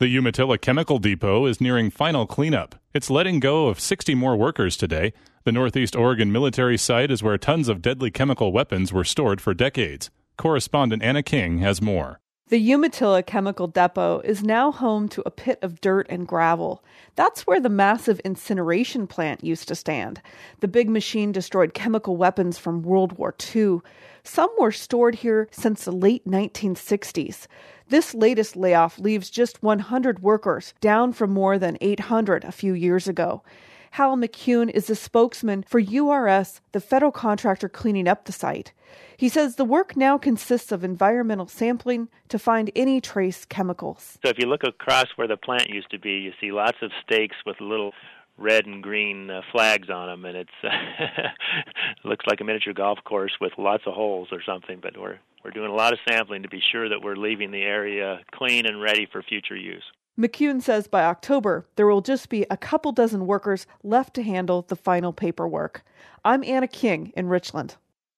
The Umatilla Chemical Depot is nearing final cleanup. It's letting go of 60 more workers today. The Northeast Oregon military site is where tons of deadly chemical weapons were stored for decades. Correspondent Anna King has more. The Umatilla Chemical Depot is now home to a pit of dirt and gravel. That's where the massive incineration plant used to stand. The big machine destroyed chemical weapons from World War II. Some were stored here since the late 1960s. This latest layoff leaves just 100 workers, down from more than 800 a few years ago. Hal McCune is the spokesman for URS, the federal contractor cleaning up the site. He says the work now consists of environmental sampling to find any trace chemicals. So if you look across where the plant used to be, you see lots of stakes with little red and green flags on them, and it looks like a miniature golf course with lots of holes or something, but we're doing a lot of sampling to be sure that we're leaving the area clean and ready for future use. McCune says by October, there will just be a couple dozen workers left to handle the final paperwork. I'm Anna King in Richland.